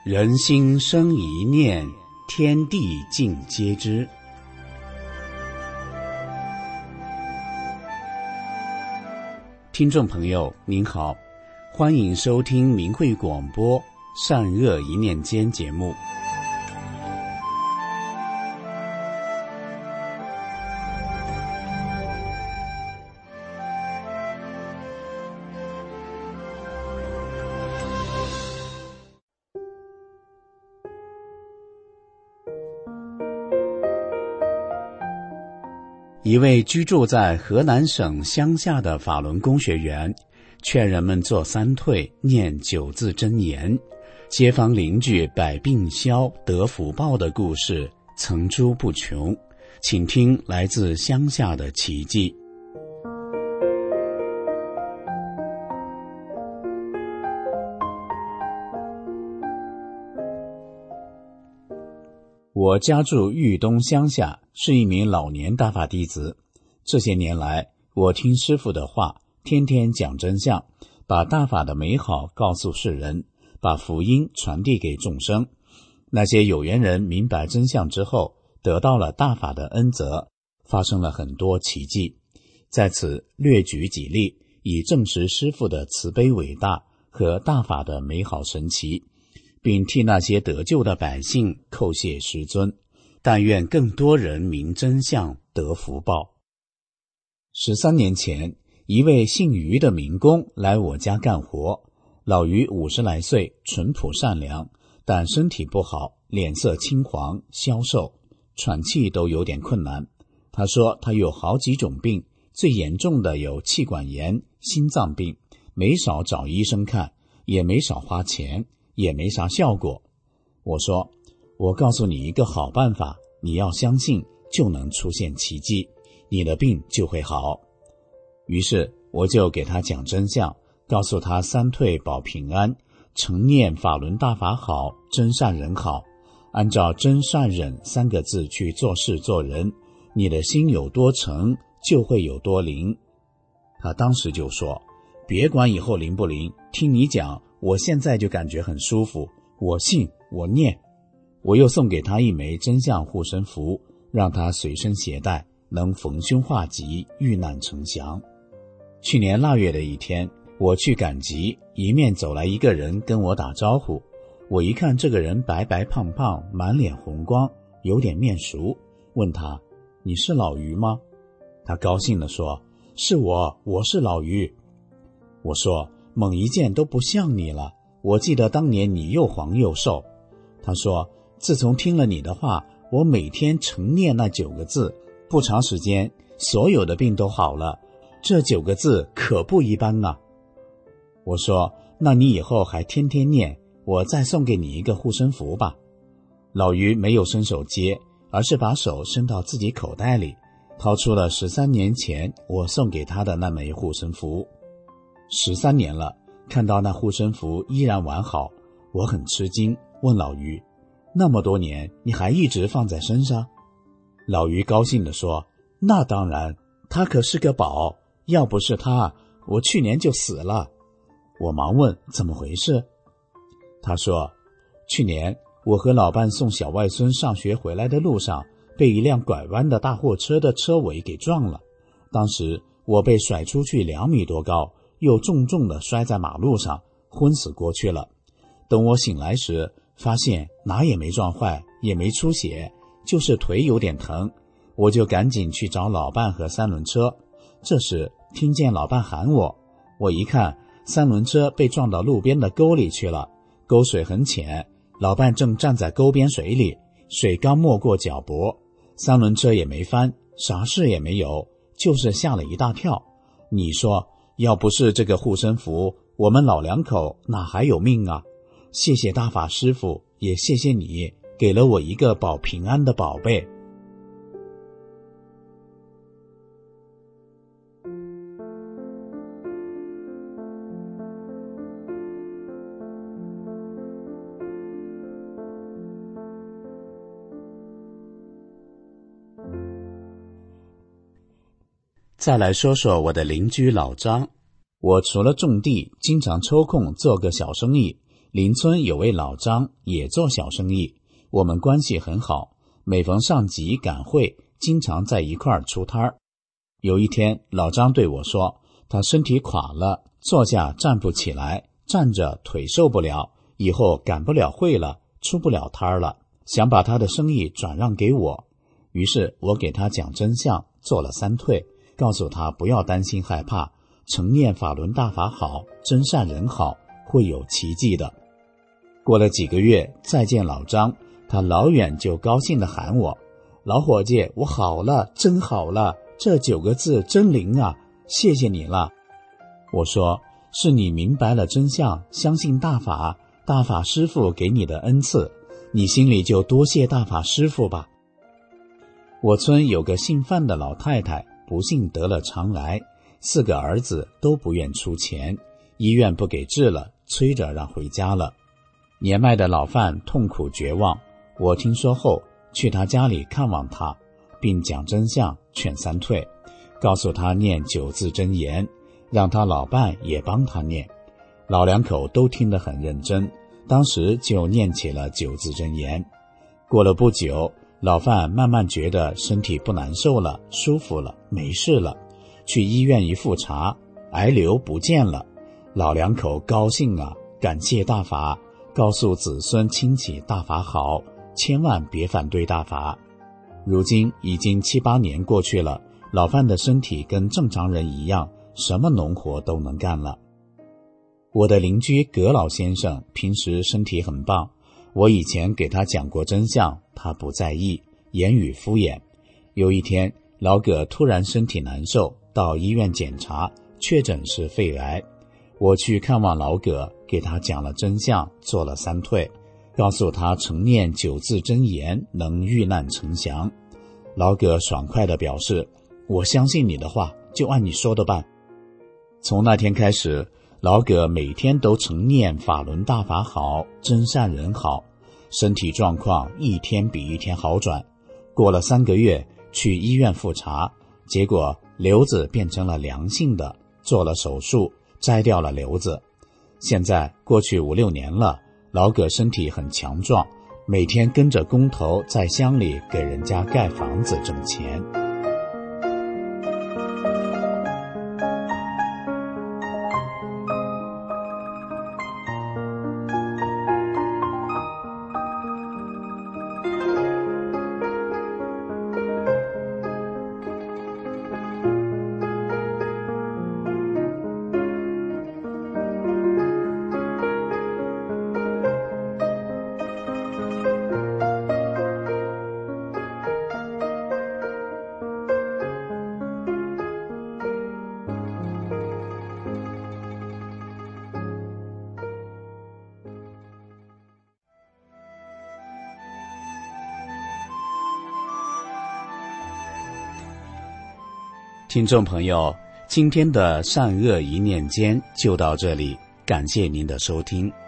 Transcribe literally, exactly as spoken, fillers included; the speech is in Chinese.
人心生一念，天地尽皆知。听众朋友您好，欢迎收听明慧广播善恶一念间节目。一位居住在河南省乡下的法轮功学员，劝人们做三退，念九字真言，街坊邻居百病消得福报的故事层出不穷。请听来自乡下的奇迹。我家住豫东乡下，是一名老年大法弟子。这些年来，我听师父的话，天天讲真相，把大法的美好告诉世人，把福音传递给众生。那些有缘人明白真相之后，得到了大法的恩泽，发生了很多奇迹。在此略举几例，以证实师父的慈悲伟大和大法的美好神奇，并替那些得救的百姓叩谢师尊，但愿更多人明真相，得福报。十三年前，一位姓于的民工来我家干活。老于五十来岁，淳朴善良，但身体不好，脸色青黄，消瘦，喘气都有点困难。他说他有好几种病，最严重的有气管炎、心脏病，没少找医生看，也没少花钱，也没啥效果。我说，我告诉你一个好办法，你要相信，就能出现奇迹，你的病就会好。于是我就给他讲真相，告诉他三退保平安，诚念法轮大法好，真善人好，按照真善忍三个字去做事做人，你的心有多诚，就会有多灵。他当时就说，别管以后灵不灵，听你讲，我现在就感觉很舒服，我信，我念。我又送给他一枚真相护身符，让他随身携带，能逢凶化吉，遇难成祥。去年腊月的一天，我去赶集，迎面走来一个人跟我打招呼。我一看这个人白白胖胖，满脸红光，有点面熟，问他，你是老于吗？他高兴地说，是我，我是老于。我说，猛一见都不像你了，我记得当年你又黄又瘦。他说，自从听了你的话，我每天诚念那九个字，不长时间，所有的病都好了，这九个字可不一般啊。我说，那你以后还天天念，我再送给你一个护身符吧。老于没有伸手接，而是把手伸到自己口袋里，掏出了十三年前我送给他的那枚护身符。十三年了，看到那护身符依然完好，我很吃惊，问老于，那么多年你还一直放在身上？老于高兴地说，那当然，他可是个宝，要不是他，我去年就死了。我忙问怎么回事。他说，去年我和老伴送小外孙上学回来的路上，被一辆拐弯的大货车的车尾给撞了，当时我被甩出去两米多高，又重重地摔在马路上，昏死过去了。等我醒来时，发现哪也没撞坏，也没出血，就是腿有点疼。我就赶紧去找老伴和三轮车。这时听见老伴喊我，我一看，三轮车被撞到路边的沟里去了，沟水很浅，老伴正站在沟边水里，水刚没过脚脖，三轮车也没翻，啥事也没有，就是吓了一大跳。你说，要不是这个护身符，我们老两口哪还有命啊？谢谢大法师父，也谢谢你，给了我一个保平安的宝贝。再来说说我的邻居老张。我除了种地，经常抽空做个小生意， 邻村有位老张也做小生意，我们关系很好，每逢上集赶会，经常在一块儿出摊儿。有一天，老张对我说，他身体垮了，坐下站不起来，站着腿受不了，以后赶不了会了，出不了摊儿了，想把他的生意转让给我。于是我给他讲真相，做了三退，告诉他不要担心害怕，诚念法轮大法好，真善人好，会有奇迹的。过了几个月，再见老张，他老远就高兴地喊我，老伙计，我好了，真好了，这九个字真灵啊，谢谢你了。我说，是你明白了真相，相信大法，大法师父给你的恩赐，你心里就多谢大法师父吧。我村有个姓范的老太太，不幸得了肠癌，四个儿子都不愿出钱，医院不给治了，催着让回家了。年迈的老范痛苦绝望，我听说后去他家里看望他，并讲真相，劝三退，告诉他念九字真言，让他老伴也帮他念。老两口都听得很认真，当时就念起了九字真言。过了不久，老范慢慢觉得身体不难受了，舒服了，没事了。去医院一复查，癌瘤不见了。老两口高兴啊，感谢大法，告诉子孙亲戚大法好，千万别反对大法。如今已经七八年过去了，老范的身体跟正常人一样，什么农活都能干了。我的邻居葛老先生平时身体很棒，我以前给他讲过真相，他不在意，言语敷衍。有一天，老葛突然身体难受，到医院检查，确诊是肺癌。我去看望老葛，给他讲了真相，做了三退，告诉他诚念九字真言能遇难成祥。老葛爽快地表示，我相信你的话，就按你说的办。从那天开始，老葛每天都诚念法轮大法好，真善人好，身体状况一天比一天好转。过了三个月，去医院复查，结果瘤子变成了良性的，做了手术，摘掉了瘤子。现在过去五六年了，老葛身体很强壮，每天跟着工头在乡里给人家盖房子挣钱。听众朋友，今天的善恶一念间就到这里，感谢您的收听。